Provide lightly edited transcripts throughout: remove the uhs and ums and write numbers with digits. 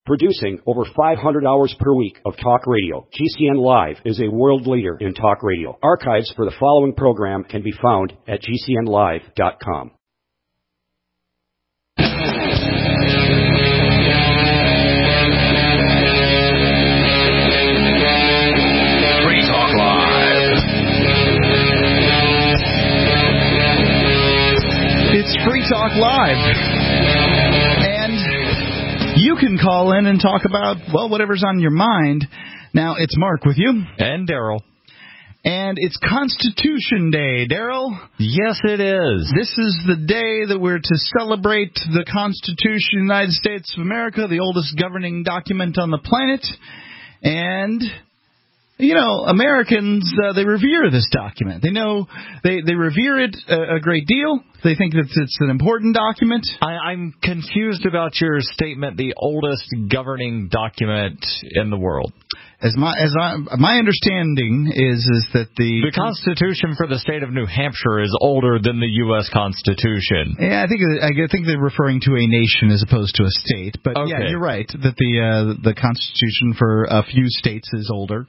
Producing over 500 hours per week of talk radio, GCN Live is a world leader in talk radio. Archives for the following program can be found at GCNlive.com. Free Talk Live. It's Free Talk Live. And you can call in and talk about, well, whatever's on your mind. Now, it's Mark with you. And Daryl. And it's Constitution Day, Daryl. Yes, it is. This is the day that we're to celebrate the Constitution of the United States of America, the oldest governing document on the planet. And, you know, Americans, they revere this document. They know they revere it a great deal. They think that it's an important document. I'm confused about your statement, the oldest governing document in the world. My understanding is that the Constitution for the state of New Hampshire is older than the U.S. Constitution. Yeah, I think they're referring to a nation as opposed to a state. But okay. Yeah, you're right that the Constitution for a few states is older.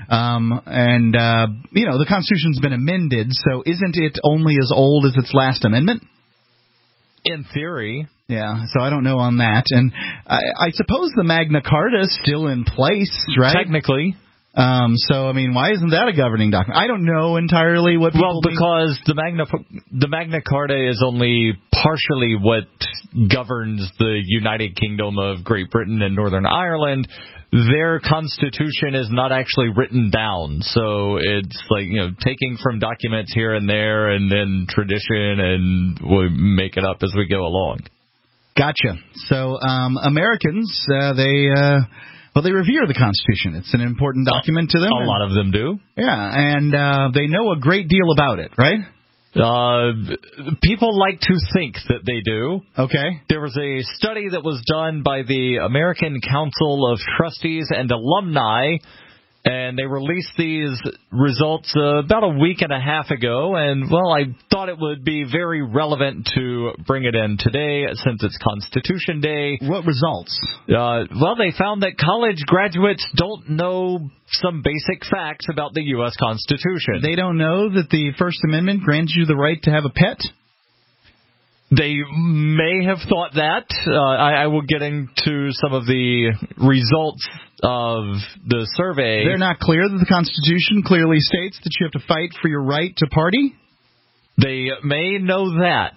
The Constitution's been amended, so isn't it only as old as its last amendment? In theory. Yeah, so I don't know on that. And I suppose the Magna Carta is still in place, right? Technically. So, I mean, why isn't that a governing document? I don't know entirely what people mean. Because the Magna Carta is only partially what governs the United Kingdom of Great Britain and Northern Ireland. Their constitution is not actually written down, so it's like, taking from documents here and there and then tradition, and we'll make it up as we go along. Gotcha. So Americans, they revere the Constitution. It's an important document to them. A lot of them do. Yeah, and they know a great deal about it, right? People like to think that they do. Okay. There was a study that was done by the American Council of Trustees and Alumni, and they released these results about a week and a half ago, and, well, I thought it would be very relevant to bring it in today since it's Constitution Day. What results? Well, they found that college graduates don't know some basic facts about the U.S. Constitution. They don't know that the First Amendment grants you the right to have a pet? They may have thought that. I will get into some of the results of the survey. They're not clear that the Constitution clearly states that you have to fight for your right to party? They may know that.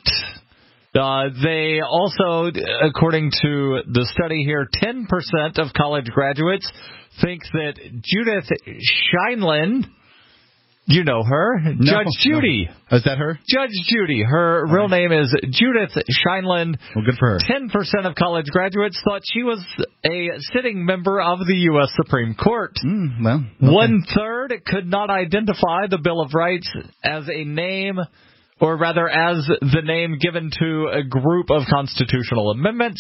They also, according to the study here, 10% of college graduates think that Judith Sheindlin, you know her, no, Judge Judy. No. Is that her? Judge Judy. Her real name is Judith Sheindlin. Well, good for her. 10% of college graduates thought she was a sitting member of the U.S. Supreme Court. Okay. 1/3 could not identify the Bill of Rights as a name, or rather as the name given to a group of constitutional amendments.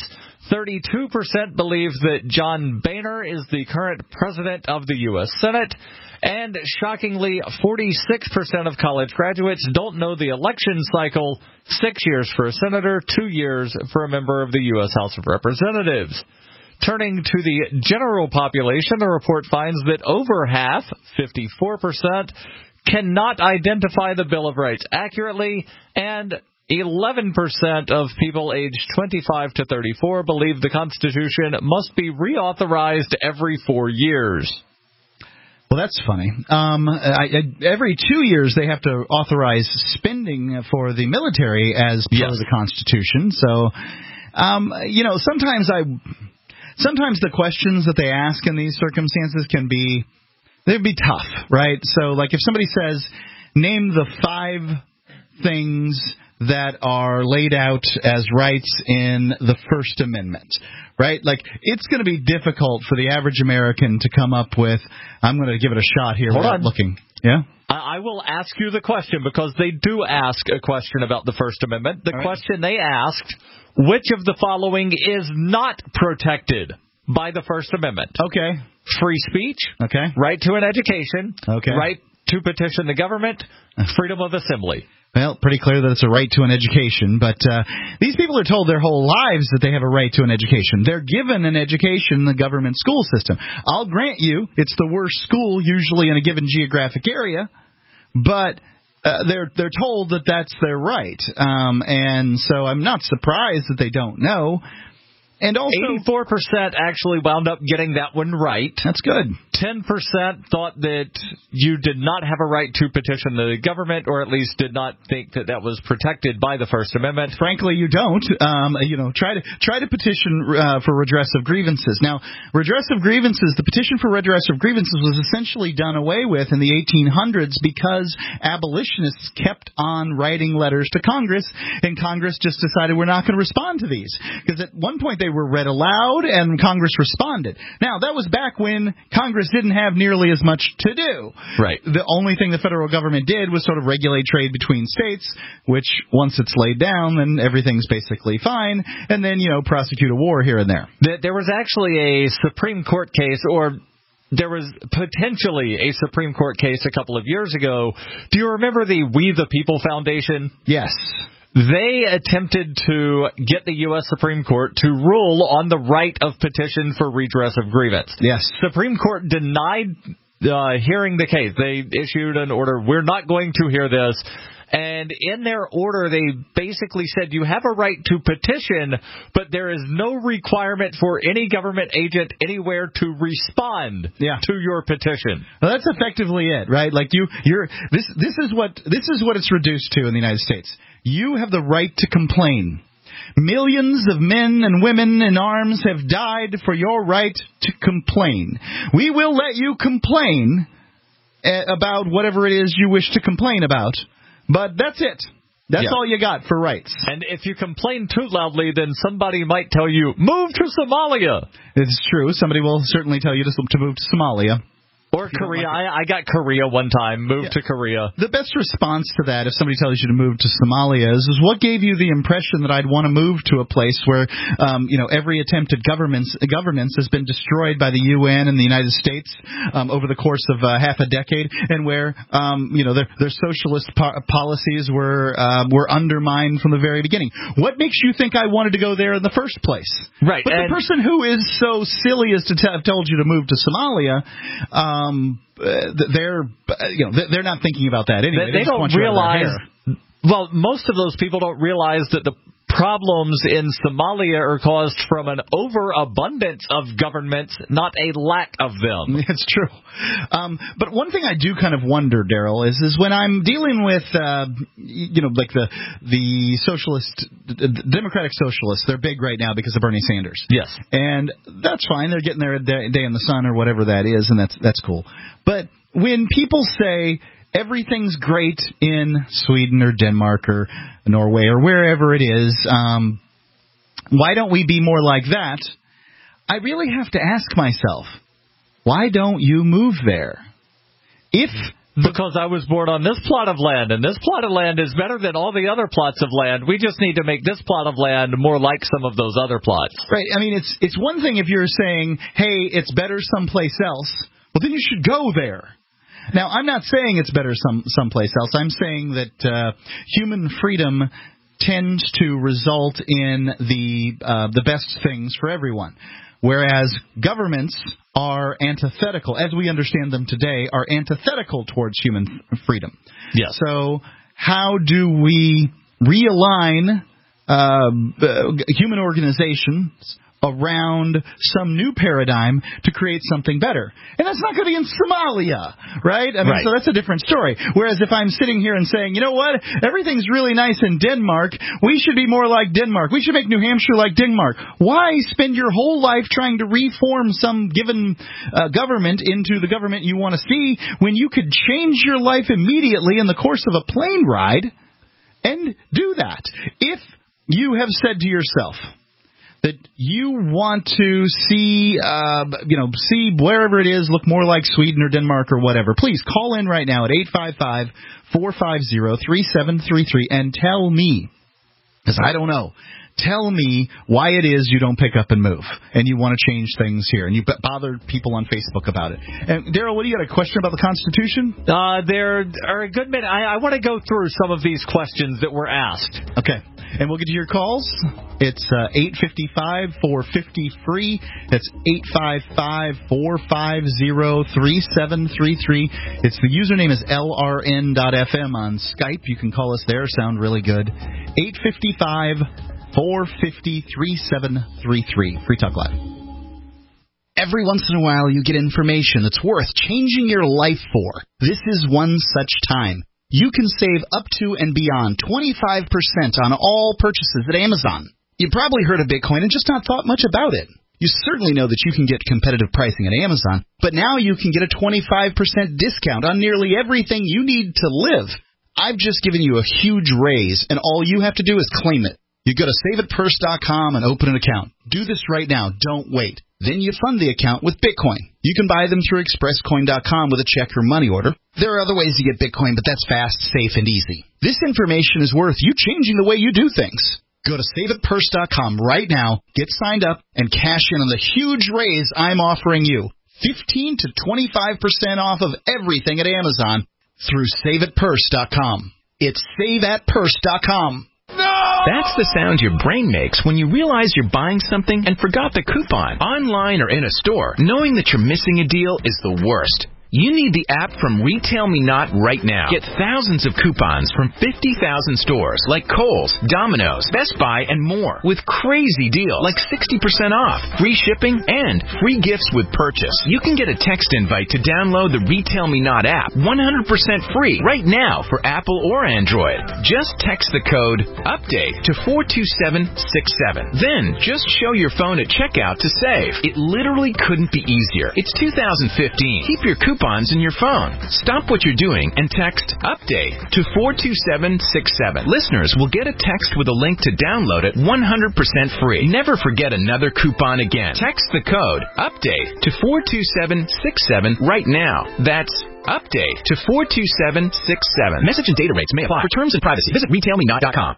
32% believe that John Boehner is the current president of the U.S. Senate. And shockingly, 46% of college graduates don't know the election cycle, 6 years for a senator, 2 years for a member of the U.S. House of Representatives. Turning to the general population, the report finds that over half, 54%, cannot identify the Bill of Rights accurately, and 11% of people aged 25 to 34 believe the Constitution must be reauthorized every 4 years. Well, that's funny. Every 2 years they have to authorize spending for the military as per the Constitution. So, sometimes the questions that they ask in these circumstances they'd be tough, right? So, like if somebody says, name the 5 things that are laid out as rights in the First Amendment, right? Like, it's going to be difficult for the average American to come up with, I'm going to give it a shot here without looking. Yeah? I will ask you the question, because they do ask a question about the First Amendment. The question they asked, which of the following is not protected by the First Amendment? Okay. Free speech. Okay. Right to an education. Okay. Right to petition the government, freedom of assembly. Well, pretty clear that it's a right to an education, but these people are told their whole lives that they have a right to an education. They're given an education in the government school system. I'll grant you it's the worst school usually in a given geographic area, but they're told that that's their right. And so I'm not surprised that they don't know. And also 84% actually wound up getting that one right. That's good. 10% thought that you did not have a right to petition the government, or at least did not think that that was protected by the First Amendment. Frankly, you don't. Try to petition for redress of grievances. Now, redress of grievances, the petition for redress of grievances was essentially done away with in the 1800s because abolitionists kept on writing letters to Congress, and Congress just decided we're not going to respond to these. Because at one point they were read aloud, and Congress responded. Now, that was back when Congress didn't have nearly as much to do. Right. The only thing the federal government did was sort of regulate trade between states, which once it's laid down, then everything's basically fine, and then, prosecute a war here and there. There was actually a Supreme Court case, or there was potentially a Supreme Court case a couple of years ago. Do you remember the We the People Foundation? Yes. They attempted to get the U.S. Supreme Court to rule on the right of petition for redress of grievance. Yes. Supreme Court denied hearing the case. They issued an order, we're not going to hear this. And in their order, they basically said you have a right to petition, but there is no requirement for any government agent anywhere to respond to your petition. Well, that's effectively it, right? Like this is what it's reduced to in the United States. You have the right to complain. Millions of men and women in arms have died for your right to complain. We will let you complain about whatever it is you wish to complain about. But that's it. That's all you got for rights. And if you complain too loudly, then somebody might tell you, move to Somalia. It's true. Somebody will certainly tell you to move to Somalia. Or Korea. I got Korea one time, moved to Korea. The best response to that, if somebody tells you to move to Somalia, is what gave you the impression that I'd want to move to a place where, every attempted governance has been destroyed by the UN and the United States over the course of half a decade, and where, their socialist policies were undermined from the very beginning. What makes you think I wanted to go there in the first place? Right. But the person who is so silly as to have told you to move to Somalia, they're not thinking about that anyway. They don't realize. Well, most of those people don't realize that the problems in Somalia are caused from an overabundance of governments, not a lack of them. It's true. But one thing I do kind of wonder, Daryl, is when I'm dealing with, like the socialist, democratic socialists, they're big right now because of Bernie Sanders. Yes. And that's fine. They're getting their day in the sun or whatever that is, and that's cool. But when people say everything's great in Sweden or Denmark or Norway or wherever it is, why don't we be more like that? I really have to ask myself, why don't you move there? Because I was born on this plot of land, and this plot of land is better than all the other plots of land. We just need to make this plot of land more like some of those other plots. Right. I mean, it's one thing if you're saying, hey, it's better someplace else. Well, then you should go there. Now, I'm not saying it's better someplace else. I'm saying that human freedom tends to result in the best things for everyone, whereas governments are antithetical, as we understand them today, are antithetical towards human freedom. Yes. So how do we realign human organizations around some new paradigm to create something better? And that's not going to be in Somalia, right? I mean, right. So that's a different story. Whereas if I'm sitting here and saying, you know what, everything's really nice in Denmark, we should be more like Denmark. We should make New Hampshire like Denmark. Why spend your whole life trying to reform some given government into the government you want to see when you could change your life immediately in the course of a plane ride and do that? If you have said to yourself that you want to see wherever it is look more like Sweden or Denmark or whatever, please call in right now at 855-450-3733 and tell me, because I don't know, Tell me why it is you don't pick up and move, and you want to change things here, and you bother people on Facebook about it. And Daryl, what do you got? A question about the Constitution? There are a good many. I want to go through some of these questions that were asked. Okay. And we'll get to your calls. It's 855-450-FREE. That's 855-450-3733. The username is LRN.FM on Skype. You can call us there. Sound really good. 855-450-3733. Free Talk Live. Every once in a while you get information that's worth changing your life for. This is one such time. You can save up to and beyond 25% on all purchases at Amazon. You probably heard of Bitcoin and just not thought much about it. You certainly know that you can get competitive pricing at Amazon, but now you can get a 25% discount on nearly everything you need to live. I've just given you a huge raise, and all you have to do is claim it. You go to SaveItPurse.com and open an account. Do this right now. Don't wait. Then you fund the account with Bitcoin. You can buy them through ExpressCoin.com with a check or money order. There are other ways to get Bitcoin, but that's fast, safe, and easy. This information is worth you changing the way you do things. Go to SaveItPurse.com right now, get signed up, and cash in on the huge raise I'm offering you. 15 to 25% off of everything at Amazon through SaveItPurse.com. It's SaveAtPurse.com. That's the sound your brain makes when you realize you're buying something and forgot the coupon. Online or in a store, knowing that you're missing a deal is the worst. You need the app from Retail Me Not right now. Get thousands of coupons from 50,000 stores like Kohl's, Domino's, Best Buy, and more with crazy deals like 60% off, free shipping, and free gifts with purchase. You can get a text invite to download the Retail Me Not app 100% free right now for Apple or Android. Just text the code UPDATE to 42767. Then just show your phone at checkout to save. It literally couldn't be easier. It's 2015. Keep your coupons in your phone. Stop what you're doing and text UPDATE to 42767. Listeners will get a text with a link to download it 100% free. Never forget another coupon again. Text the code UPDATE to 42767 right now. That's UPDATE to 42767. Message and data rates may apply. For terms and privacy, visit RetailMeNot.com.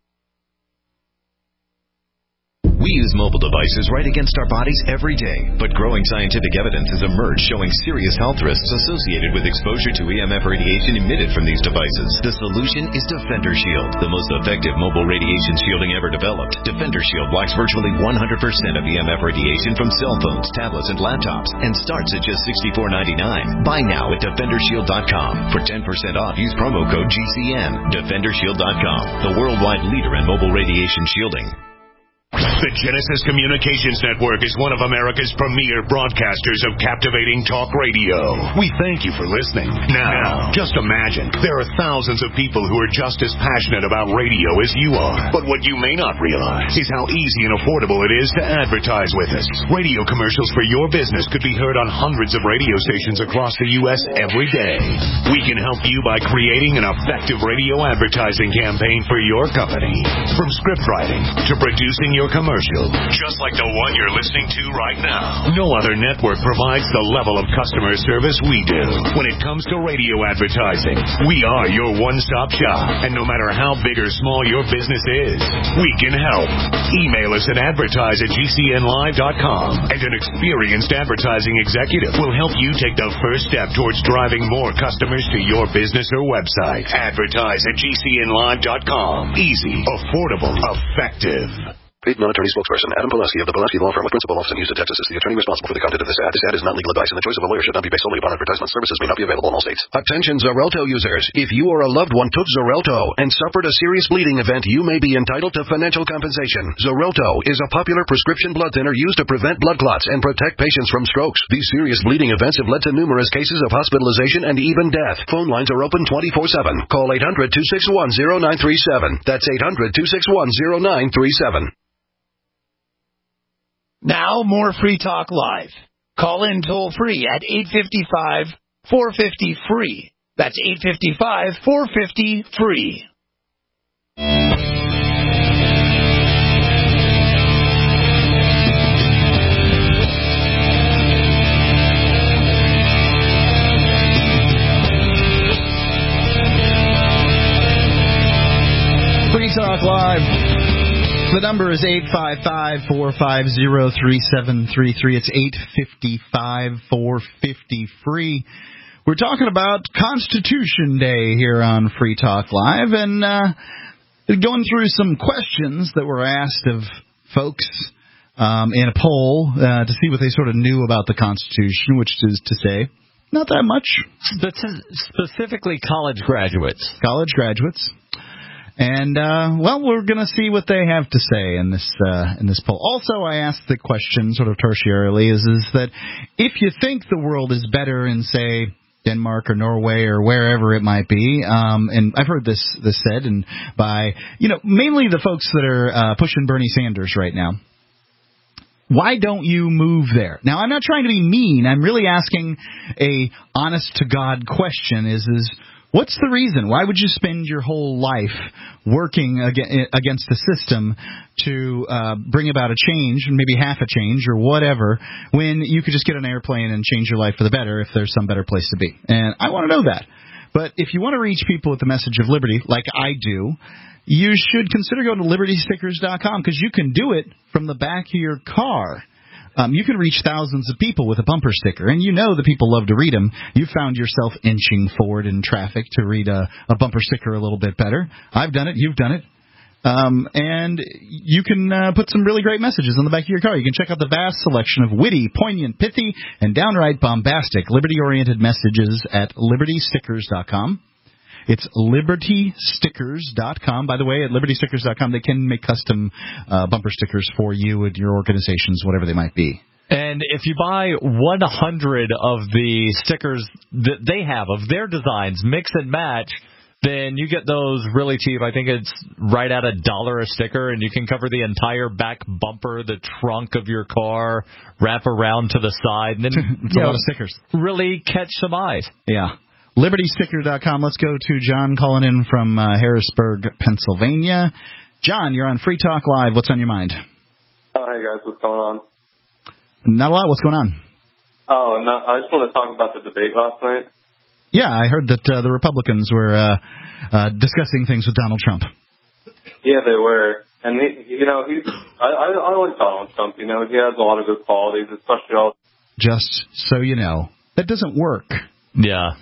We use mobile devices right against our bodies every day, but growing scientific evidence has emerged showing serious health risks associated with exposure to EMF radiation emitted from these devices. The solution is Defender Shield, the most effective mobile radiation shielding ever developed. Defender Shield blocks virtually 100% of EMF radiation from cell phones, tablets, and laptops, and starts at just $64.99. Buy now at DefenderShield.com. For 10% off, use promo code GCN. DefenderShield.com, the worldwide leader in mobile radiation shielding. The Genesis Communications Network is one of America's premier broadcasters of captivating talk radio. We thank you for listening. Now, just imagine, there are thousands of people who are just as passionate about radio as you are. But what you may not realize is how easy and affordable it is to advertise with us. Radio commercials for your business could be heard on hundreds of radio stations across the U.S. every day. We can help you by creating an effective radio advertising campaign for your company. From script writing to producing your commercial, just like the one you're listening to right now. No other network provides the level of customer service we do. When it comes to radio advertising, we are your one-stop shop. And no matter how big or small your business is, we can help. Email us at advertise@gcnlive.com, and an experienced advertising executive will help you take the first step towards driving more customers to your business or website. Advertise@gcnlive.com. Easy, affordable, effective. Paid non-attorney spokesperson Adam Pulaski of the Pulaski Law Firm with principal office in Houston, Texas is the attorney responsible for the content of this ad. This ad is not legal advice, and the choice of a lawyer should not be based solely upon advertisement. Services may not be available in all states. Attention Xarelto users. If you or a loved one took Xarelto and suffered a serious bleeding event, you may be entitled to financial compensation. Xarelto is a popular prescription blood thinner used to prevent blood clots and protect patients from strokes. These serious bleeding events have led to numerous cases of hospitalization and even death. Phone lines are open 24/7. Call 800-261-0937. That's 800-261-0937. Now, more Free Talk Live. Call in toll-free at 855-450-FREE. That's 855-450-FREE. Free Talk Live. The number is 855-450-3733. It's 855-450-FREE. We're talking about Constitution Day here on Free Talk Live, and going through some questions that were asked of folks in a poll to see what they sort of knew about the Constitution, which is to say, not that much. Specifically college graduates. College graduates. And, we're going to see what they have to say in this poll. Also, I asked the question sort of tertiarily is that if you think the world is better in, say, Denmark or Norway or wherever it might be, and I've heard this said and by, mainly the folks that are pushing Bernie Sanders right now. Why don't you move there? Now, I'm not trying to be mean. I'm really asking a honest-to-God question is what's the reason? Why would you spend your whole life working against the system to bring about a change, maybe half a change or whatever, when you could just get on an airplane and change your life for the better if there's some better place to be? And I want to know that. But if you want to reach people with the message of liberty, like I do, you should consider going to libertystickers.com because you can do it from the back of your car. You can reach thousands of people with a bumper sticker, and you know that people love to read them. You found yourself inching forward in traffic to read a bumper sticker a little bit better. I've done it. You've done it. And you can put some really great messages on the back of your car. You can check out the vast selection of witty, poignant, pithy, and downright bombastic, liberty-oriented messages at libertystickers.com. It's libertystickers.com. By the way, at libertystickers.com, they can make custom bumper stickers for you and your organizations, whatever they might be. And if you buy 100 of the stickers that they have of their designs, mix and match, then you get those really cheap. I think it's right at $1 a sticker, and you can cover the entire back bumper, the trunk of your car, wrap around to the side, and then it's a lot of stickers. Really catch some eyes. Yeah. LibertySticker.com. Let's go to John calling in from Harrisburg, Pennsylvania. John, you're on Free Talk Live. What's on your mind? Oh, hey, guys. What's going on? Not a lot. What's going on? Oh, no, I just want to talk about the debate last night. Yeah, I heard that the Republicans were discussing things with Donald Trump. Yeah, they were. And, I like Donald Trump. He has a lot of good qualities, especially all... Just so you know, that doesn't work. Yeah.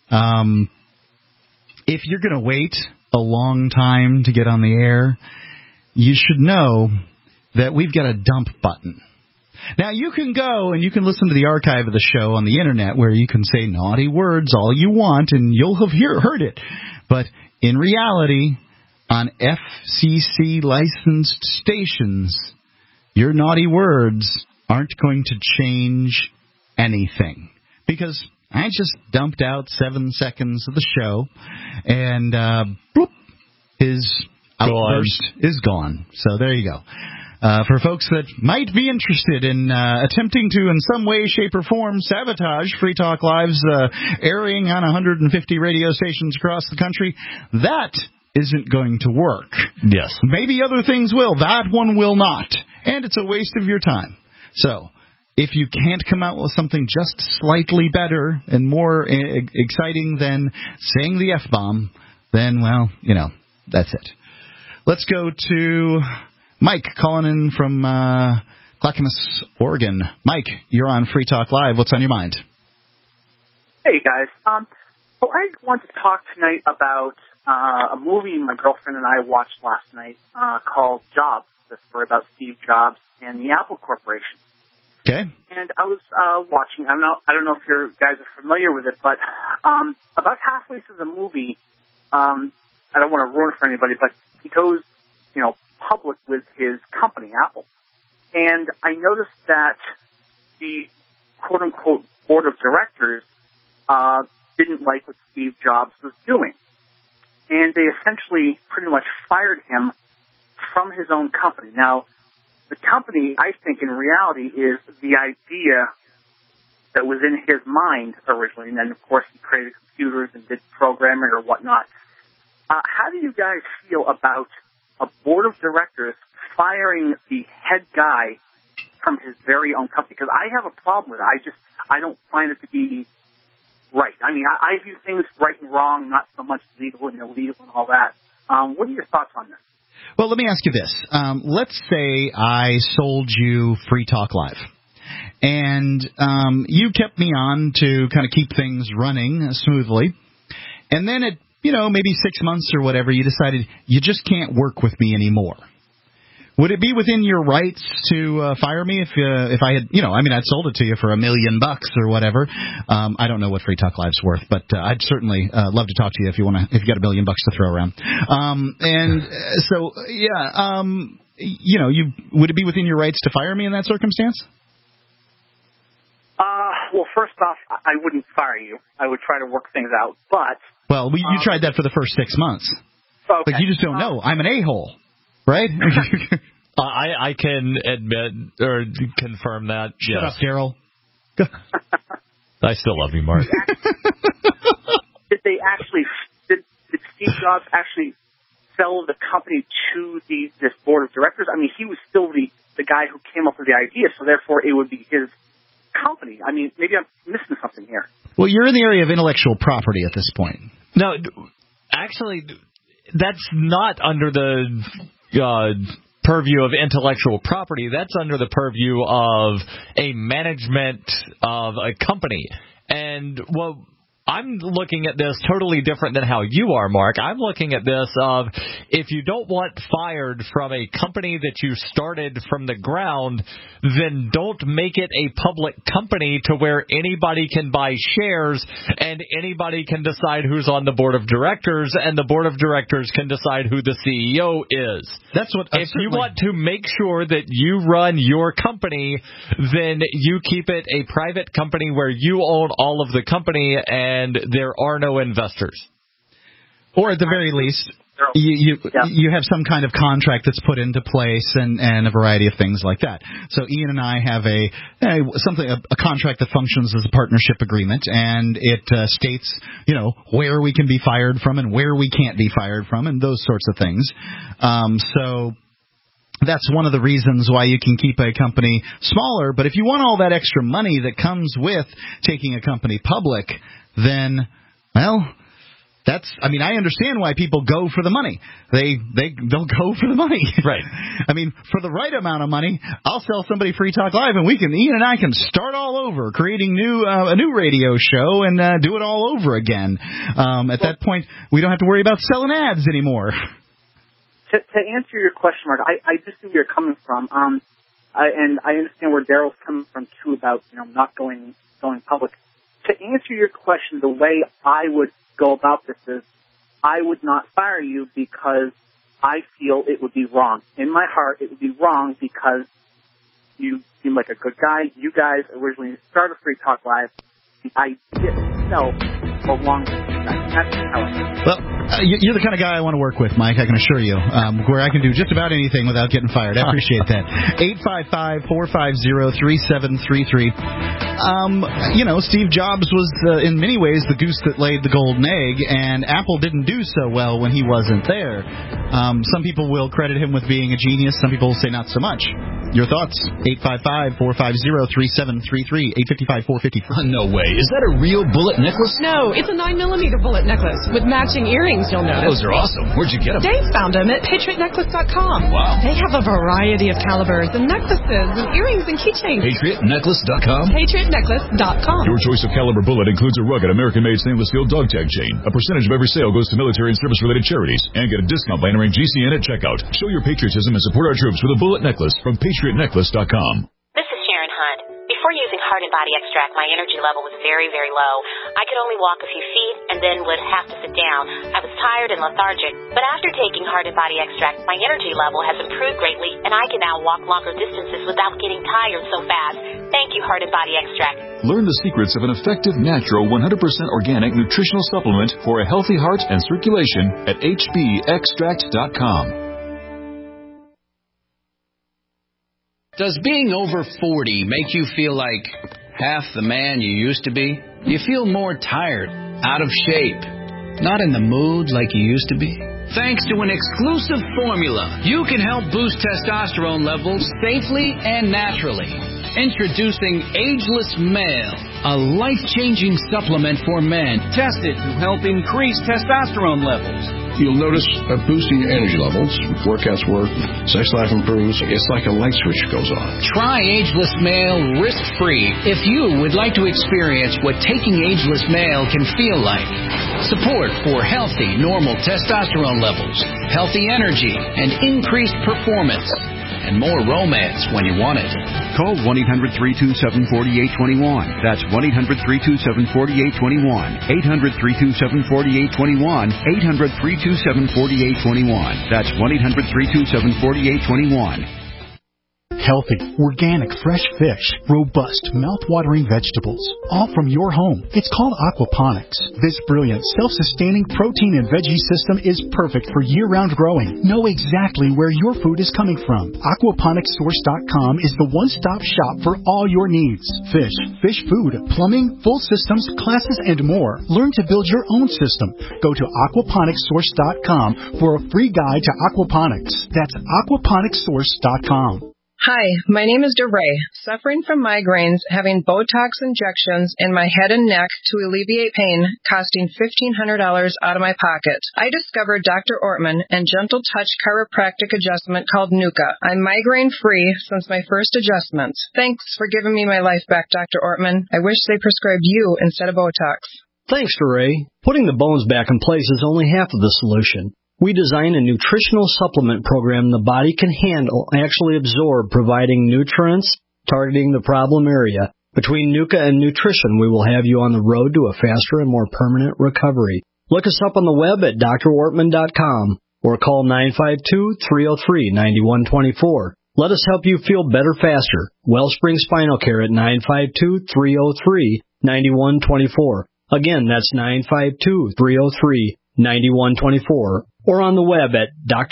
If you're going to wait a long time to get on the air, you should know that we've got a dump button. Now, you can go and you can listen to the archive of the show on the Internet where you can say naughty words all you want and you'll have heard it. But in reality, on FCC-licensed stations, your naughty words aren't going to change anything. Because I just dumped out 7 seconds of the show, and his outburst is gone. So there you go. For folks that might be interested in attempting to, in some way, shape, or form, sabotage Free Talk Live's airing on 150 radio stations across the country, that isn't going to work. Yes. Maybe other things will. That one will not. And it's a waste of your time. So if you can't come out with something just slightly better and more exciting than saying the F-bomb, then, that's it. Let's go to Mike calling in from Clackamas, Oregon. Mike, you're on Free Talk Live. What's on your mind? Hey, guys. I want to talk tonight about a movie my girlfriend and I watched last night called Jobs. That's for about Steve Jobs and the Apple Corporation. Okay. And I was watching. I don't know if you guys are familiar with it, but about halfway through the movie, I don't want to ruin it for anybody, but he goes, public with his company, Apple. And I noticed that the quote-unquote board of directors didn't like what Steve Jobs was doing. And they essentially pretty much fired him from his own company. Now, the company, I think, in reality, is the idea that was in his mind originally. And then, of course, he created computers and did programming or whatnot. How do you guys feel about a board of directors firing the head guy from his very own company? Because I have a problem with it. I don't find it to be right. I mean, I view things right and wrong, not so much legal and illegal and all that. What are your thoughts on this? Well, let me ask you this. Let's say I sold you Free Talk Live, and you kept me on to kind of keep things running smoothly, and then at maybe 6 months or whatever, you decided you just can't work with me anymore. Would it be within your rights to fire me if I had, I'd sold it to you for $1 million or whatever. I don't know what Free Talk Live's worth, but I'd certainly love to talk to you if you got $1 million to throw around. Would it be within your rights to fire me in that circumstance? Well, first off, I wouldn't fire you. I would try to work things out, but... Well, you tried that for the first 6 months. Okay. Like, you just don't know. I'm an a-hole. Right? I can admit or confirm that. Shut up, Daryl. I still love you, Mark. Did Steve Jobs actually sell the company to this board of directors? I mean, he was still the guy who came up with the idea, so therefore it would be his company. I mean, maybe I'm missing something here. Well, you're in the area of intellectual property at this point. No, actually, that's not under the purview of intellectual property. That's under the purview of a management of a company. And I'm looking at this totally different than how you are, Mark. I'm looking at this of if you don't want fired from a company that you started from the ground, then don't make it a public company to where anybody can buy shares and anybody can decide who's on the board of directors and the board of directors can decide who the CEO is. That's what. If you want to make sure that you run your company, then you keep it a private company where you own all of the company and there are no investors. Or at the very least, you have some kind of contract that's put into place and a variety of things like that. So Ian and I have a contract that functions as a partnership agreement, and it states, where we can be fired from and where we can't be fired from and those sorts of things. So that's one of the reasons why you can keep a company smaller. But if you want all that extra money that comes with taking a company public, then, I understand why people go for the money. They'll go for the money. Right. For the right amount of money, I'll sell somebody Free Talk Live, and Ian and I can start all over, creating a new radio show and do it all over again. At that point, we don't have to worry about selling ads anymore. To answer your question, Mark, I just see where you're coming from, and I understand where Daryl's coming from too about not going public. To answer your question, the way I would go about this is I would not fire you because I feel it would be wrong. In my heart, it would be wrong because you seem like a good guy. You guys originally started Free Talk Live. The idea itself belongs to you guys. That's how I feel. Well, you're the kind of guy I want to work with, Mike, I can assure you, where I can do just about anything without getting fired. I appreciate that. 855-450-3733. Steve Jobs was, in many ways, the goose that laid the golden egg, and Apple didn't do so well when he wasn't there. Some people will credit him with being a genius. Some people will say not so much. Your thoughts? 855-450-3733. 855-450. No way. Is that a real bullet necklace? No, it's a 9mm bullet necklace with matching earrings, you'll notice. Those are awesome. Where'd you get them? Dave found them at PatriotNecklace.com. Wow. They have a variety of calibers and necklaces and earrings and keychains. PatriotNecklace.com? PatriotNecklace.com. Your choice of caliber bullet includes a rugged American-made stainless steel dog tag chain. A percentage of every sale goes to military and service-related charities. And get a discount by entering GCN at checkout. Show your patriotism and support our troops with a bullet necklace from PatriotNecklace.com. This is Sharon Hunt. Before using Heart and Body Extract, my energy level was very, very low. I could only walk a few feet and then would have to sit down. I was tired and lethargic. But after taking Heart and Body Extract, my energy level has improved greatly, and I can now walk longer distances without getting tired so fast. Thank you, Heart and Body Extract. Learn the secrets of an effective, natural, 100% organic nutritional supplement for a healthy heart and circulation at hbextract.com. Does being over 40 make you feel like half the man you used to be? You feel more tired, out of shape, not in the mood like you used to be? Thanks to an exclusive formula, you can help boost testosterone levels safely and naturally. Introducing Ageless Male, a life-changing supplement for men tested to help increase testosterone levels. You'll notice a boost in your energy levels. Workouts work, sex life improves. It's like a light switch goes on. Try Ageless Male risk-free if you would like to experience what taking Ageless Male can feel like. Support for healthy, normal testosterone levels, healthy energy, and increased performance. And more romance when you want it. Call 1-800-327-4821. That's 1-800-327-4821. 800-327-4821. 800-327-4821. That's 1-800-327-4821. Healthy, organic, fresh fish, robust, mouth-watering vegetables, all from your home. It's called aquaponics. This brilliant, self-sustaining protein and veggie system is perfect for year-round growing. Know exactly where your food is coming from. Aquaponicssource.com is the one-stop shop for all your needs. Fish, fish food, plumbing, full systems, classes, and more. Learn to build your own system. Go to aquaponicssource.com for a free guide to aquaponics. That's aquaponicssource.com. Hi, my name is DeRay, suffering from migraines, having Botox injections in my head and neck to alleviate pain, costing $1,500 out of my pocket. I discovered Dr. Ortman and Gentle Touch chiropractic adjustment called Nuka. I'm migraine-free since my first adjustments. Thanks for giving me my life back, Dr. Ortman. I wish they prescribed you instead of Botox. Thanks, DeRay. Putting the bones back in place is only half of the solution. We design a nutritional supplement program the body can handle, actually absorb, providing nutrients, targeting the problem area. Between Nuka and nutrition, we will have you on the road to a faster and more permanent recovery. Look us up on the web at drortman.com or call 952-303-9124. Let us help you feel better faster. Wellspring Spinal Care at 952-303-9124. Again, that's 952-303-9124. Or on the web at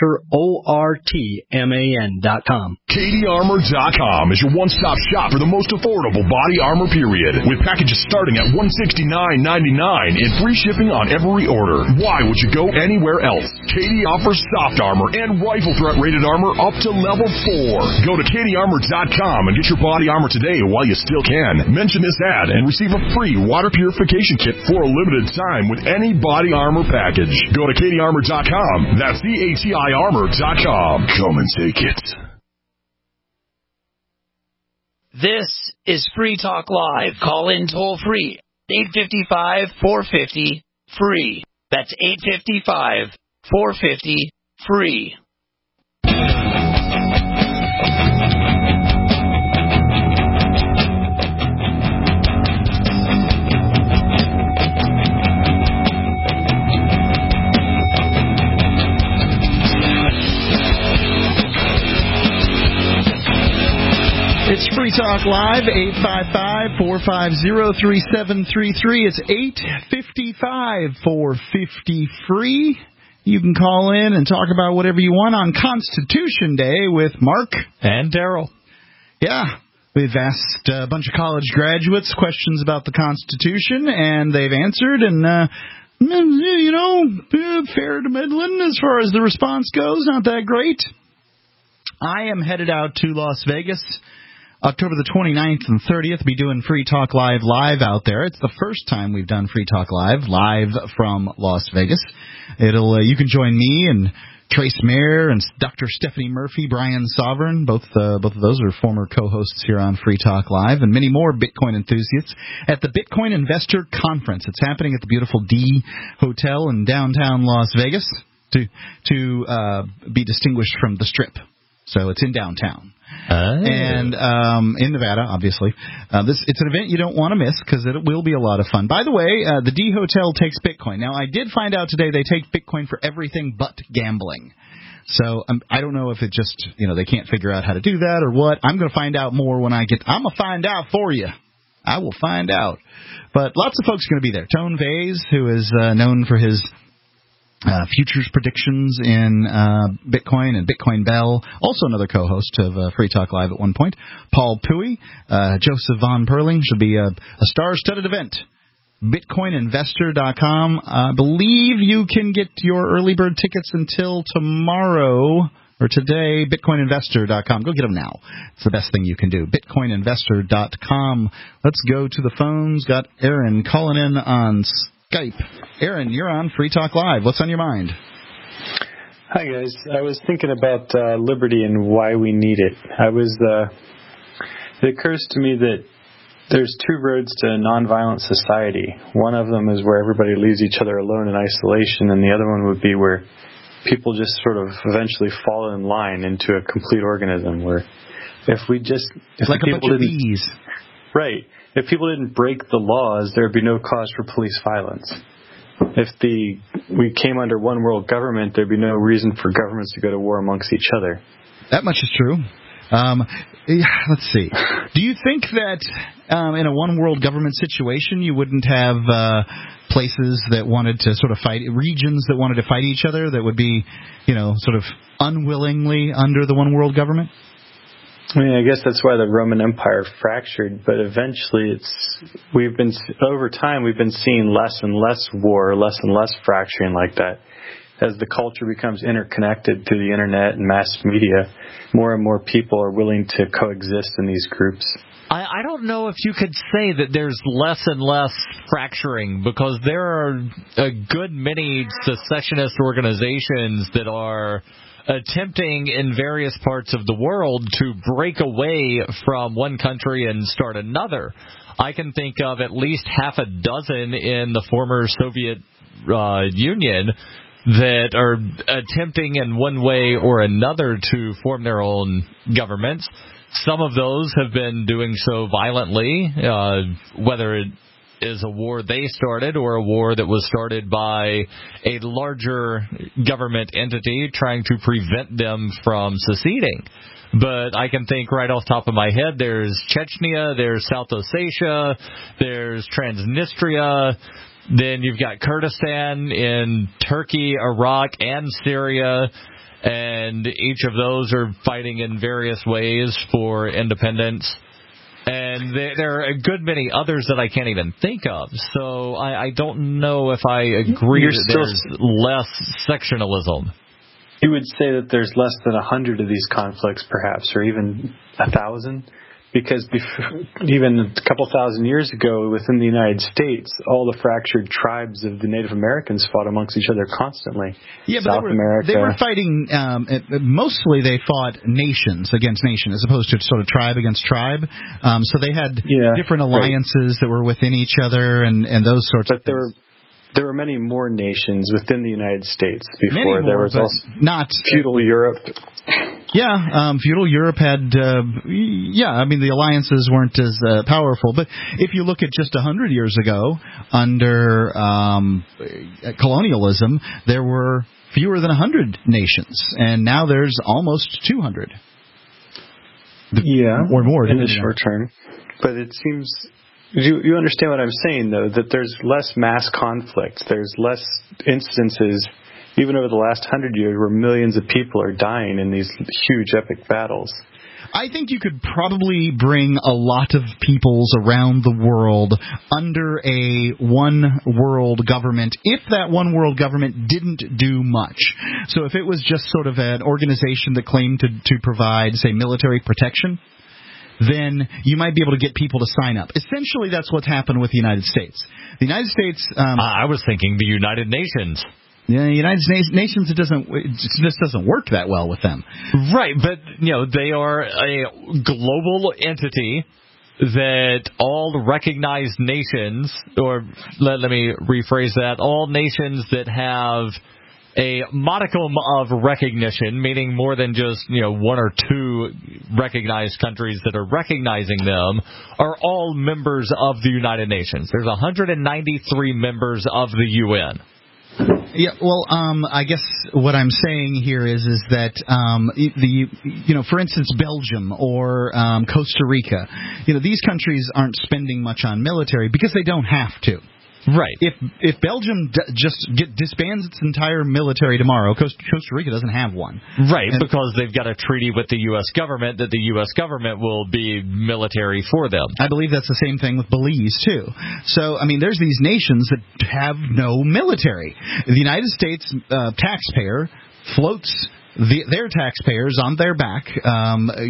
drortman.com. KDArmor.com is your one-stop shop for the most affordable body armor period, with packages starting at $169.99 and free shipping on every order. Why would you go anywhere else? KD offers soft armor and rifle threat rated armor up to level 4. Go to KDArmor.com and get your body armor today while you still can. Mention this ad and receive a free water purification kit for a limited time with any body armor package. Go to KDArmor.com. That's CHEIarmor.com. Come and take it. This is Free Talk Live. Call in toll free. 855-450-FREE. That's 855-450-FREE. It's Free Talk Live, 855-450-3733. It's 855-450-FREE. You can call in and talk about whatever you want on Constitution Day with Mark and Daryl. Yeah, we've asked a bunch of college graduates questions about the Constitution, and they've answered, and, fair to middling as far as the response goes, not that great. I am headed out to Las Vegas October the 29th and 30th, be doing Free Talk Live out there. It's the first time we've done Free Talk Live from Las Vegas. You can join me and Trace Mayer and Dr. Stephanie Murphy, Brian Sovereign. Both of those are former co-hosts here on Free Talk Live, and many more Bitcoin enthusiasts at the Bitcoin Investor Conference. It's happening at the beautiful D Hotel in downtown Las Vegas to be distinguished from the Strip. So it's in downtown. And in Nevada, obviously. It's an event you don't want to miss because it will be a lot of fun. By the way, the D Hotel takes Bitcoin. Now, I did find out today they take Bitcoin for everything but gambling. So I don't know if it just, they can't figure out how to do that or what. I'm going to find out more when I'm going to find out for you. I will find out. But lots of folks are going to be there. Tone Vase, who is known for his futures predictions in Bitcoin and Bitcoin Bell, also another co-host of Free Talk Live at one point. Paul Pui, Joseph Von Perling. Should be a star-studded event. BitcoinInvestor.com. I believe you can get your early bird tickets until tomorrow or today. BitcoinInvestor.com. Go get them now. It's the best thing you can do. BitcoinInvestor.com. Let's go to the phones. Got Aaron calling in on Skype. Aaron, you're on Free Talk Live. What's on your mind? Hi, guys. I was thinking about liberty and why we need it. It occurs to me that there's two roads to a nonviolent society. One of them is where everybody leaves each other alone in isolation, and the other one would be where people just sort of eventually fall in line into a complete organism, where if like a bunch of bees. Right. If people didn't break the laws, there would be no cause for police violence. If we came under one world government, there'd be no reason for governments to go to war amongst each other. That much is true. Let's see. Do you think that in a one world government situation you wouldn't have places that wanted to sort of fight, regions that wanted to fight each other that would be, sort of unwillingly under the one world government? I mean, I guess that's why the Roman Empire fractured, but eventually over time we've been seeing less and less war, less and less fracturing like that. As the culture becomes interconnected through the internet and mass media, more and more people are willing to coexist in these groups. I don't know if you could say that there's less and less fracturing, because there are a good many secessionist organizations that are attempting in various parts of the world to break away from one country and start another. I can think of at least half a dozen in the former Soviet Union that are attempting in one way or another to form their own governments. Some of those have been doing so violently, whether it is a war they started or a war that was started by a larger government entity trying to prevent them from seceding. But I can think right off the top of my head, there's Chechnya, there's South Ossetia, there's Transnistria, then you've got Kurdistan in Turkey, Iraq, and Syria, and each of those are fighting in various ways for independence. And there are a good many others that I can't even think of. So I don't know if I agree that there's less sectionalism. You would say that there's less than 100 of these conflicts, perhaps, or even 1,000? Because even a couple thousand years ago, within the United States, all the fractured tribes of the Native Americans fought amongst each other constantly. Yeah, but they were fighting, mostly they fought nations against nation, as opposed to sort of tribe against tribe. So they had different alliances that were within each other and those sorts of things. There were many more nations within the United States before. There was also not feudal Europe. Yeah, feudal Europe had, the alliances weren't as powerful. But if you look at just 100 years ago, under colonialism, there were fewer than 100 nations, and now there's almost 200. Or more in the short term. But it seems... You understand what I'm saying, though, that there's less mass conflict. There's less instances, even over the last 100 years, where millions of people are dying in these huge epic battles. I think you could probably bring a lot of peoples around the world under a one world government if that one world government didn't do much. So if it was just sort of an organization that claimed to provide, say, military protection, then you might be able to get people to sign up. Essentially, that's what's happened with the United States. The United States... I was thinking the United Nations. Yeah, the United Nations, it just doesn't work that well with them. Right, but, they are a global entity that all recognized nations, or let me rephrase that, all nations that have a modicum of recognition, meaning more than just, one or two recognized countries that are recognizing them, are all members of the United Nations. There's 193 members of the UN. Yeah, well, I guess what I'm saying here is that for instance, Belgium or Costa Rica, these countries aren't spending much on military because they don't have to. Right. If Belgium disbands its entire military tomorrow, Costa Rica doesn't have one. Right, because they've got a treaty with the U.S. government that the U.S. government will be military for them. I believe that's the same thing with Belize, too. So, there's these nations that have no military. The United States taxpayer floats their taxpayers on their back,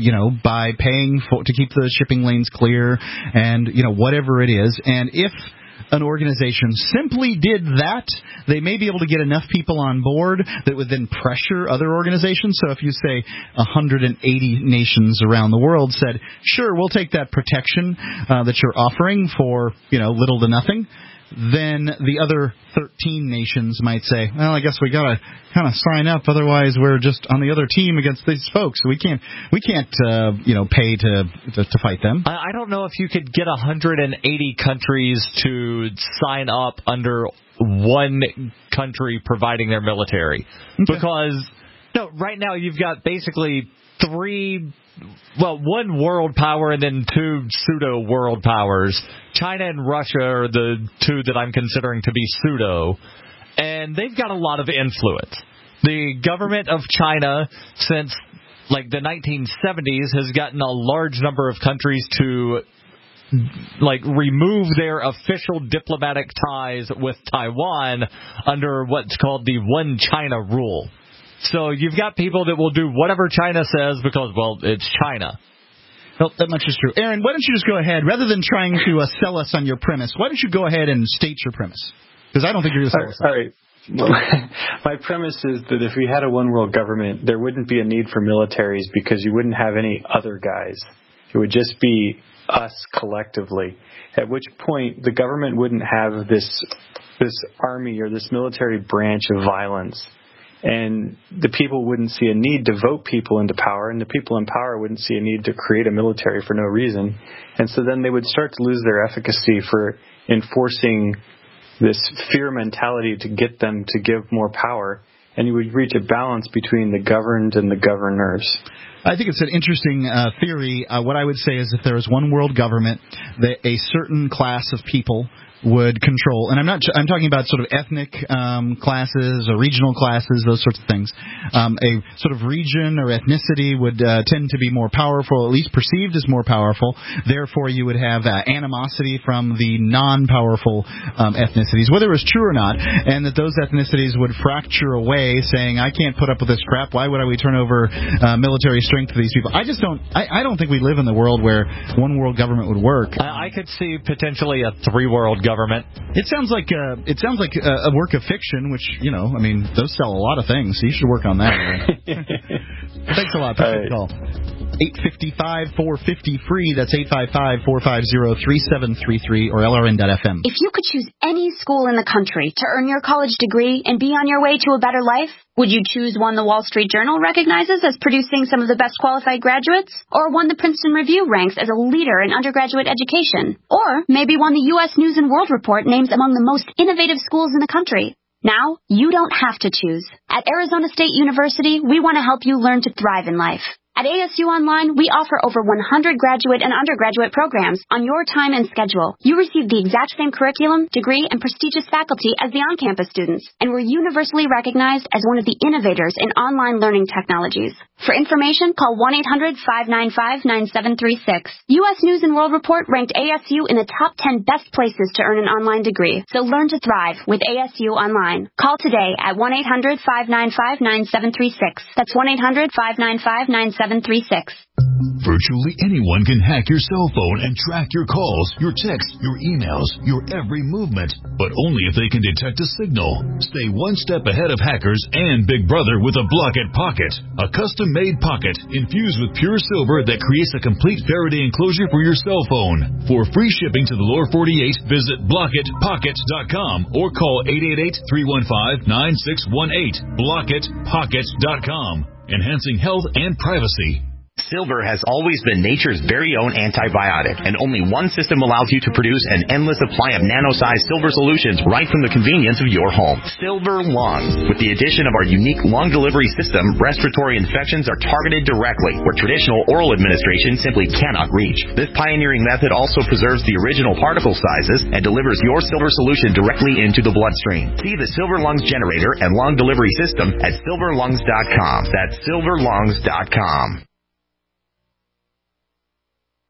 by paying to keep the shipping lanes clear and, whatever it is. And if an organization simply did that, they may be able to get enough people on board that would then pressure other organizations. So if you say 180 nations around the world said, sure, we'll take that protection that you're offering for, little to nothing, then the other 13 nations might say, well, I guess we got to kind of sign up, otherwise we're just on the other team against these folks. We can't pay to fight them. I don't know if you could get 180 countries to sign up under one country providing their military. Okay. Because right now you've got basically one world power and then two pseudo world powers. China and Russia are the two that I'm considering to be pseudo, and they've got a lot of influence. The government of China, since the 1970s, has gotten a large number of countries to remove their official diplomatic ties with Taiwan under what's called the One China rule. So you've got people that will do whatever China says because, it's China. Well, that much is true. Aaron, why don't you just go ahead, rather than trying to sell us on your premise, why don't you go ahead and state your premise? Because I don't think you're going to sell us. All right. Well, my premise is that if we had a one-world government, there wouldn't be a need for militaries because you wouldn't have any other guys. It would just be us collectively, at which point the government wouldn't have this army or this military branch of violence. And the people wouldn't see a need to vote people into power, and the people in power wouldn't see a need to create a military for no reason. And so then they would start to lose their efficacy for enforcing this fear mentality to get them to give more power, and you would reach a balance between the governed and the governors. I think it's an interesting theory. What I would say is if there was one world government, that a certain class of people would control, and I'm talking about sort of ethnic classes or regional classes, those sorts of things. A sort of region or ethnicity would tend to be more powerful, at least perceived as more powerful. Therefore, you would have animosity from the non-powerful ethnicities, whether it was true or not, and that those ethnicities would fracture away, saying, I can't put up with this crap. Why would we turn over military strength to these people? I don't think we live in the world where one world government would work. I could see potentially a three-world government. It sounds like a work of fiction, which those sell a lot of things. So you should work on that. Right? Thanks a lot. Appreciate the call. 855-450-FREE. That's 855-450-3733 or LRN.FM. If you could choose any school in the country to earn your college degree and be on your way to a better life, would you choose one the Wall Street Journal recognizes as producing some of the best qualified graduates? Or one the Princeton Review ranks as a leader in undergraduate education? Or maybe one the U.S. News and World Report names among the most innovative schools in the country? Now, you don't have to choose. At Arizona State University, we want to help you learn to thrive in life. At ASU Online, we offer over 100 graduate and undergraduate programs on your time and schedule. You receive the exact same curriculum, degree, and prestigious faculty as the on-campus students, and we're universally recognized as one of the innovators in online learning technologies. For information, call 1-800-595-9736. U.S. News and World Report ranked ASU in the top 10 best places to earn an online degree. So learn to thrive with ASU Online. Call today at 1-800-595-9736. That's 1-800-595-9736. Virtually anyone can hack your cell phone and track your calls, your texts, your emails, your every movement, but only if they can detect a signal. Stay one step ahead of hackers and Big Brother with a Blockit Pocket, a custom-made pocket infused with pure silver that creates a complete Faraday enclosure for your cell phone. For free shipping to the lower 48, visit BlockitPocket.com or call 888-315-9618. BlockitPocket.com. Enhancing health and privacy. Silver has always been nature's very own antibiotic, and only one system allows you to produce an endless supply of nano-sized silver solutions right from the convenience of your home. Silver Lungs. With the addition of our unique lung delivery system, respiratory infections are targeted directly, where traditional oral administration simply cannot reach. This pioneering method also preserves the original particle sizes and delivers your silver solution directly into the bloodstream. See the Silver Lungs generator and lung delivery system at silverlungs.com. That's silverlungs.com.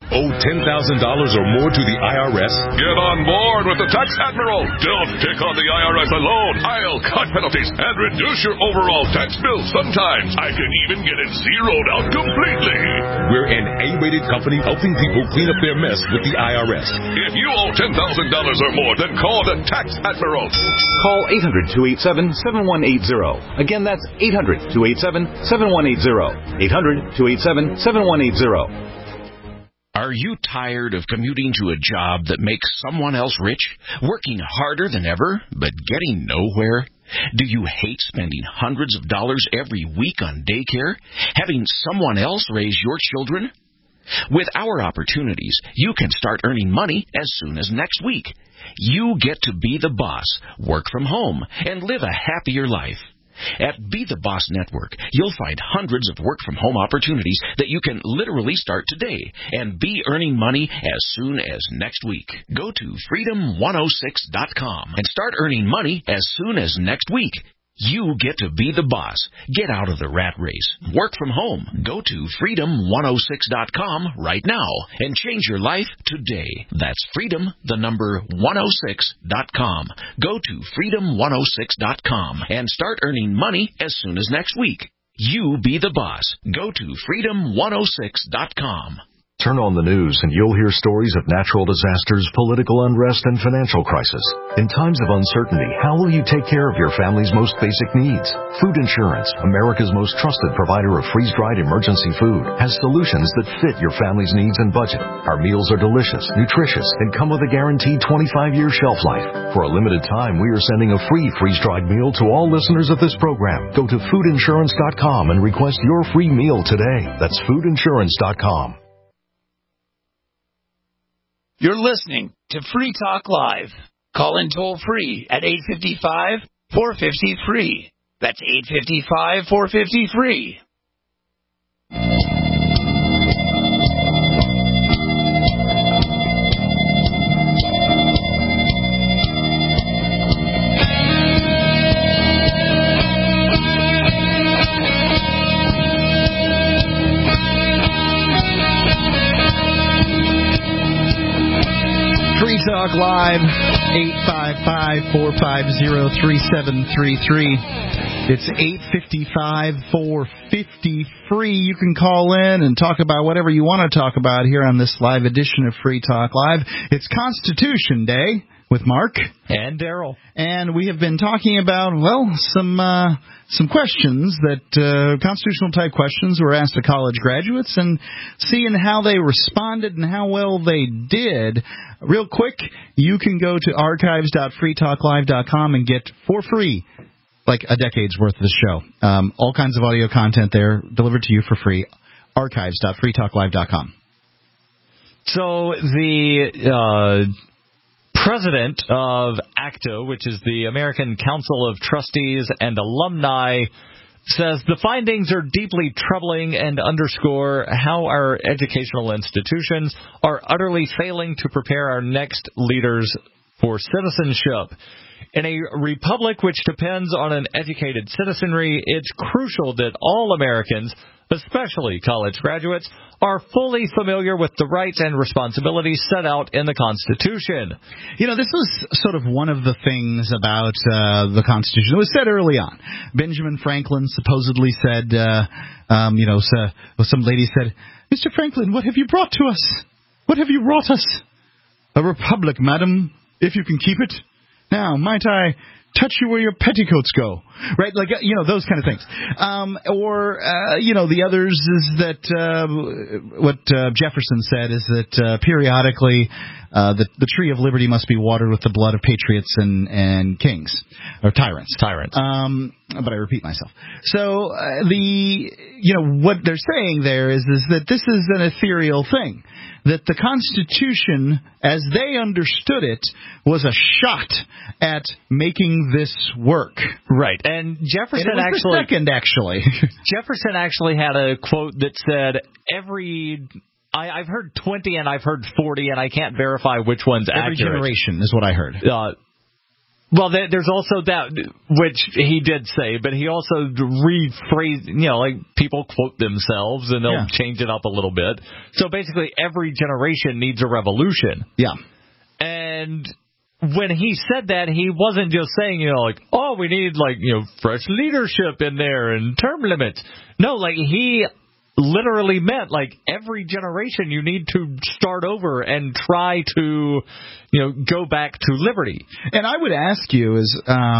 Owe $10,000 or more to the IRS? Get on board with the Tax Admiral. Don't take on the IRS alone. I'll cut penalties and reduce your overall tax bill. Sometimes I can even get it zeroed out completely. We're an A-rated company helping people clean up their mess with the IRS. If you owe $10,000 or more, then call the Tax Admiral. Call 800-287-7180. Again, that's 800-287-7180. 800-287-7180. Are you tired of commuting to a job that makes someone else rich, working harder than ever, but getting nowhere? Do you hate spending hundreds of dollars every week on daycare, having someone else raise your children? With our opportunities, you can start earning money as soon as next week. You get to be the boss, work from home, and live a happier life. At Be the Boss Network, you'll find hundreds of work-from-home opportunities that you can literally start today and be earning money as soon as next week. Go to freedom106.com and start earning money as soon as next week. You get to be the boss. Get out of the rat race. Work from home. Go to freedom106.com right now and change your life today. That's freedom106.com. Go to freedom106.com and start earning money as soon as next week. You be the boss. Go to freedom106.com. Turn on the news and you'll hear stories of natural disasters, political unrest, and financial crisis. In times of uncertainty, how will you take care of your family's most basic needs? Food Insurance, America's most trusted provider of freeze-dried emergency food, has solutions that fit your family's needs and budget. Our meals are delicious, nutritious, and come with a guaranteed 25-year shelf life. For a limited time, we are sending a free freeze-dried meal to all listeners of this program. Go to foodinsurance.com and request your free meal today. That's foodinsurance.com. You're listening to Free Talk Live. Call in toll free at 855-450-FREE. That's 855-450-FREE. Free Talk Live, 855-450-3733. It's 855-450-FREE. You can call in and talk about whatever you want to talk about here on this live edition of Free Talk Live. It's Constitution Day with Mark and Daryl, and we have been talking about, well, some questions that constitutional type questions were asked to college graduates, and seeing how they responded and how well they did. Real quick, you can go to archives.freetalklive.com and get for free like a decade's worth of the show. All kinds of audio content there delivered to you for free. Archives.freetalklive.com. So the president of ACTA, which is the American Council of Trustees and Alumni, says the findings are deeply troubling and underscore how our educational institutions are utterly failing to prepare our next leaders for citizenship. In a republic which depends on an educated citizenry, it's crucial that all Americans, especially college graduates, are fully familiar with the rights and responsibilities set out in the Constitution. You know, this was sort of one of the things about the Constitution. It was said early on. Benjamin Franklin supposedly said, some lady said, "Mr. Franklin, what have you brought to us? What have you wrought us?" "A republic, madam, if you can keep it. Now, might I touch you where your petticoats go?" Right? Like, those kind of things. The others is that what Jefferson said is that periodically the tree of liberty must be watered with the blood of patriots and kings, or tyrants. But I repeat myself. So what they're saying there is that this is an ethereal thing. That the Constitution, as they understood it, was a shot at making this work. Right. And Jefferson and it was the second, actually. Jefferson actually had a quote that said, I've heard 20 and I've heard 40, and I can't verify which one's accurate. Every generation is what I heard. Well, there's also that, which he did say, but he also rephrased, like people quote themselves and they'll change it up a little bit. So basically every generation needs a revolution. Yeah. And when he said that, he wasn't just saying, we need fresh leadership in there and term limits. No, he literally meant every generation you need to start over and try to go back to liberty. And I would ask you is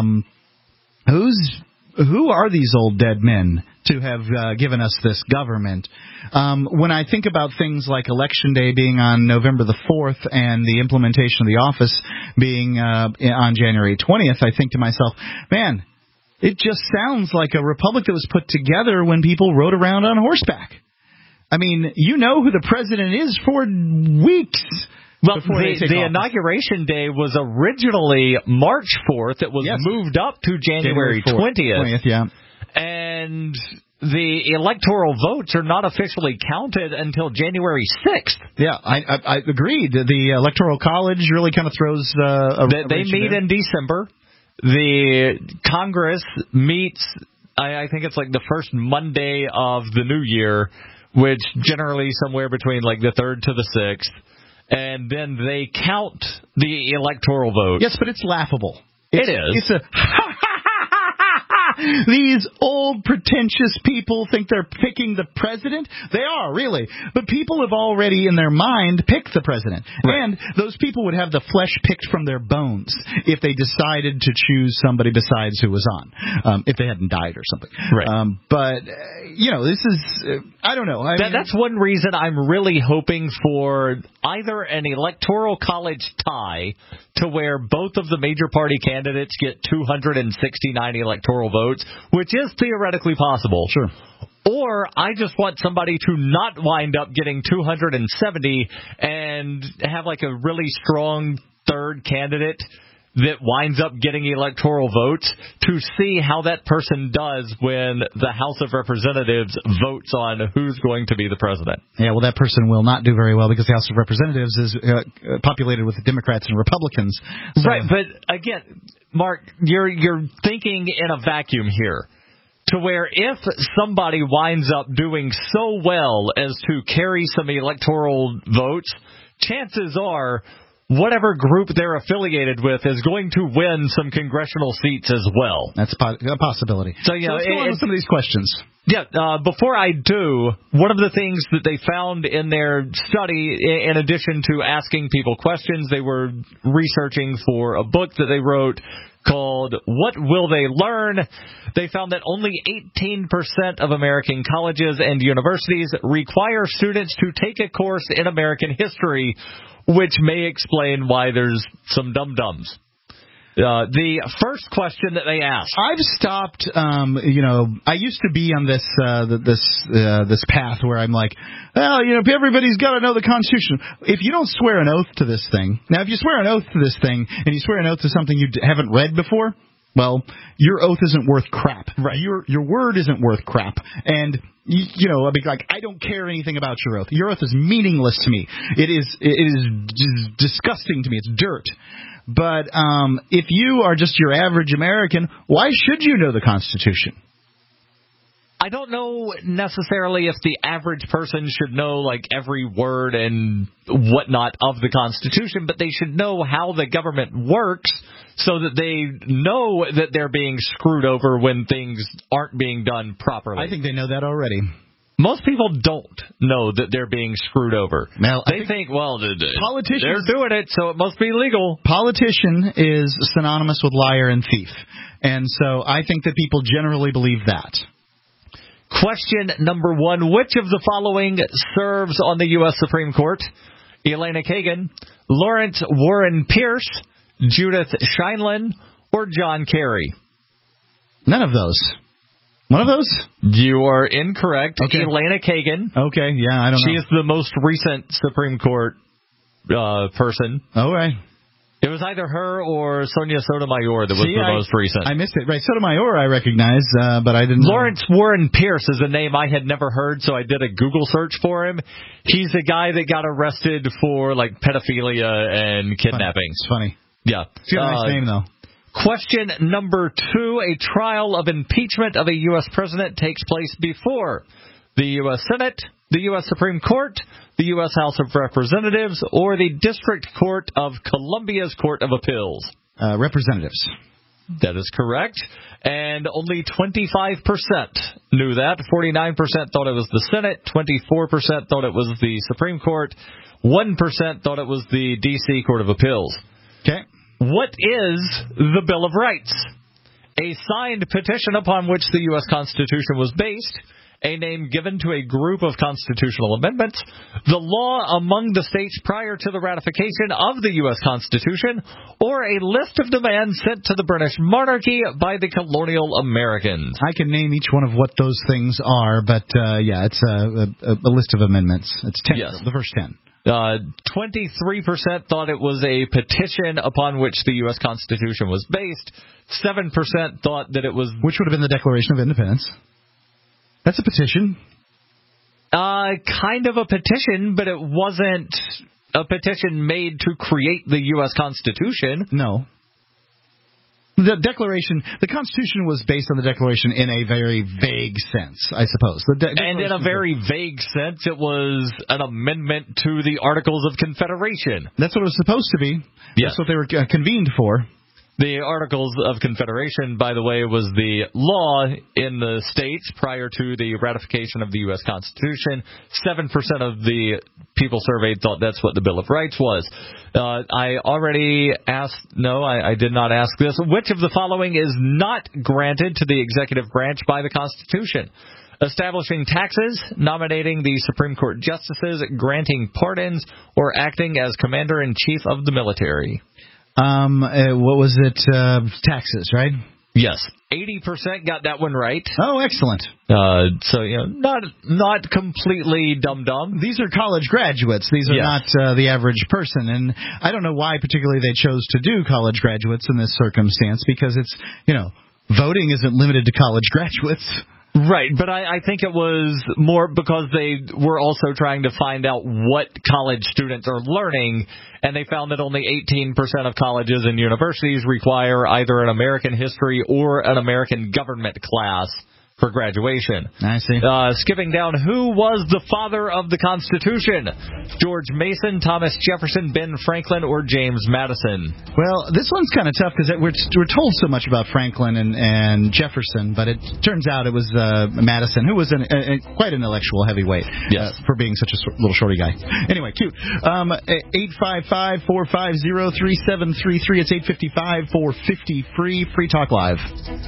who are these old dead men to have given us this government? When I think about things like Election Day being on November the 4th and the implementation of the office being on January 20th, I think to myself, man, it just sounds like a republic that was put together when people rode around on horseback. I mean, you know who the president is for weeks. Well, the inauguration day was originally March 4th. It was moved up to January 20th. Yeah. And the electoral votes are not officially counted until January 6th. Yeah, I agreed. The Electoral College really kind of throws They meet in December. The Congress meets, I think it's the first Monday of the new year, which generally somewhere between the 3rd to the 6th. And then they count the electoral votes. Yes, but it's laughable. It is. It's these old pretentious people think they're picking the president. They are, really. But people have already in their mind picked the president. Right. And those people would have the flesh picked from their bones if they decided to choose somebody besides who was on, if they hadn't died or something. Right. But, this is, I don't know. That's one reason I'm really hoping for either an electoral college tie to where both of the major party candidates get 269 electoral votes, which is theoretically possible. Sure. Or I just want somebody to not wind up getting 270 and have a really strong third candidate that winds up getting electoral votes to see how that person does when the House of Representatives votes on who's going to be the president. Yeah, well, that person will not do very well because the House of Representatives is populated with Democrats and Republicans. So. Right, but again, Mark, you're thinking in a vacuum here. To where if somebody winds up doing so well as to carry some electoral votes, chances are whatever group they're affiliated with is going to win some congressional seats as well. That's a possibility. So, let's go on with some of these questions. Yeah, before I do, one of the things that they found in their study, in addition to asking people questions, they were researching for a book that they wrote called What Will They Learn? They found that only 18% of American colleges and universities require students to take a course in American history, which may explain why there's some dum-dums. The first question that they asked. I've stopped, I used to be on this path where I'm like, well, everybody's got to know the Constitution. If you don't swear an oath to this thing, now if you swear an oath to this thing and you swear an oath to something you haven't read before, well, your oath isn't worth crap. Right. Your word isn't worth crap. And I'd be like, I don't care anything about your oath. Your oath is meaningless to me. It is just disgusting to me. It's dirt. But if you are just your average American, why should you know the Constitution? I don't know necessarily if the average person should know every word and whatnot of the Constitution, but they should know how the government works so that they know that they're being screwed over when things aren't being done properly. I think they know that already. Most people don't know that they're being screwed over. Well, they think, well, politicians, they're doing it, so it must be legal. Politician is synonymous with liar and thief. And so I think that people generally believe that. Question number 1. Which of the following serves on the U.S. Supreme Court? Elena Kagan, Lawrence Warren Pierce, Judith Sheindlin, or John Kerry? None of those. One of those? You are incorrect. Okay. Elena Kagan. Okay, yeah, I don't know. She is the most recent Supreme Court person. Oh, right. It was either her or Sonia Sotomayor that was the most recent. I missed it. Right, Sotomayor I recognize, but I didn't know. Lawrence Warren Pierce is a name I had never heard, so I did a Google search for him. He's the guy that got arrested for pedophilia and kidnapping. It's funny. Yeah. It's got a nice name, though. Question number 2. A trial of impeachment of a U.S. president takes place before the U.S. Senate, the U.S. Supreme Court, the U.S. House of Representatives, or the District Court of Columbia's Court of Appeals. Representatives. That is correct. And only 25% knew that. 49% thought it was the Senate. 24% thought it was the Supreme Court. 1% thought it was the D.C. Court of Appeals. Okay. What is the Bill of Rights? A signed petition upon which the U.S. Constitution was based, a name given to a group of constitutional amendments, the law among the states prior to the ratification of the U.S. Constitution, or a list of demands sent to the British monarchy by the colonial Americans. I can name each one of what those things are, but it's a list of amendments. It's 10, yes. The first 10. 23% thought it was a petition upon which the U.S. Constitution was based. 7% thought that it was... Which would have been the Declaration of Independence. That's a petition. Kind of a petition, but it wasn't a petition made to create the U.S. Constitution. No. The Constitution was based on the Declaration in a very vague sense, I suppose. And in a very vague sense, it was an amendment to the Articles of Confederation. That's what it was supposed to be. Yes. That's what they were convened for. The Articles of Confederation, by the way, was the law in the states prior to the ratification of the U.S. Constitution. 7% of the people surveyed thought that's what the Bill of Rights was. I already asked, no, I did not ask this. Which of the following is not granted to the executive branch by the Constitution? Establishing taxes, nominating the Supreme Court justices, granting pardons, or acting as commander-in-chief of the military. What was it? Taxes, right? Yes. 80% got that one right. Oh, excellent. So, not completely dumb. These are college graduates. These are not the average person. And I don't know why particularly they chose to do college graduates in this circumstance, because it's, voting isn't limited to college graduates. Right, but I think it was more because they were also trying to find out what college students are learning, and they found that only 18% of colleges and universities require either an American history or an American government class for graduation. I see. Skipping down, who was the father of the Constitution? George Mason, Thomas Jefferson, Ben Franklin, or James Madison? Well, this one's kind of tough because we're told so much about Franklin and Jefferson, but it turns out it was Madison, who was quite an intellectual heavyweight for being such a little shorty guy. Anyway, cute. 855-450-3733. It's 855-450-FREE. Free Talk Live.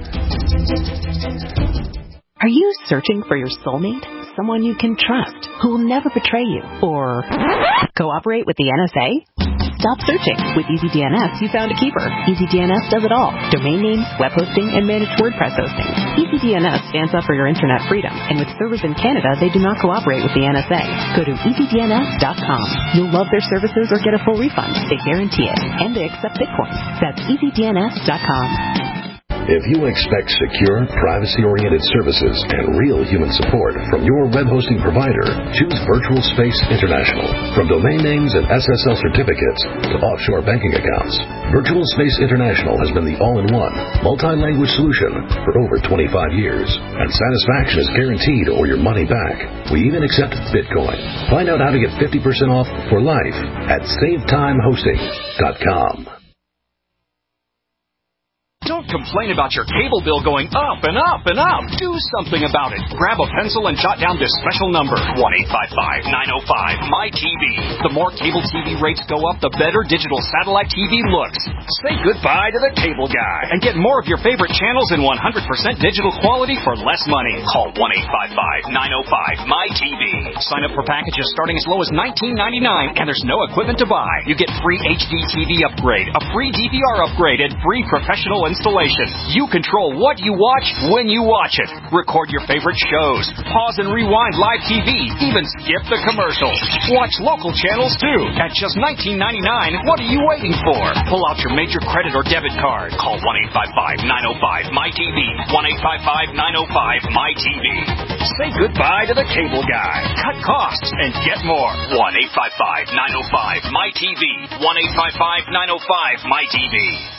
Are you searching for your soulmate? Someone you can trust, who will never betray you, or cooperate with the NSA? Stop searching. With EasyDNS, you found a keeper. EasyDNS does it all. Domain names, web hosting, and managed WordPress hosting. EasyDNS stands up for your internet freedom, and with servers in Canada, they do not cooperate with the NSA. Go to EasyDNS.com. You'll love their services or get a full refund. They guarantee it. And they accept Bitcoin. That's EasyDNS.com. If you expect secure, privacy-oriented services and real human support from your web hosting provider, choose Virtual Space International. From domain names and SSL certificates to offshore banking accounts, Virtual Space International has been the all-in-one, multi-language solution for over 25 years. And satisfaction is guaranteed or your money back. We even accept Bitcoin. Find out how to get 50% off for life at SaveTimeHosting.com. Don't complain about your cable bill going up and up and up. Do something about it. Grab a pencil and jot down this special number, 1-855-905-MY-TV. The more cable TV rates go up, the better digital satellite TV looks. Say goodbye to the cable guy and get more of your favorite channels in 100% digital quality for less money. Call 1-855-905-MY-TV. Sign up for packages starting as low as $19.99, and there's no equipment to buy. You get free HD TV upgrade, a free DVR upgrade, and free professional installation. You control what you watch when you watch it. Record your favorite shows. Pause and rewind live TV. Even skip the commercials. Watch local channels too. At just $19.99, what are you waiting for? Pull out your major credit or debit card. Call 1-855-905-MY-TV. 1-855-905-MY-TV. Say goodbye to the cable guy. Cut costs and get more. 1-855-905-MY-TV. 1-855-905-MY-TV.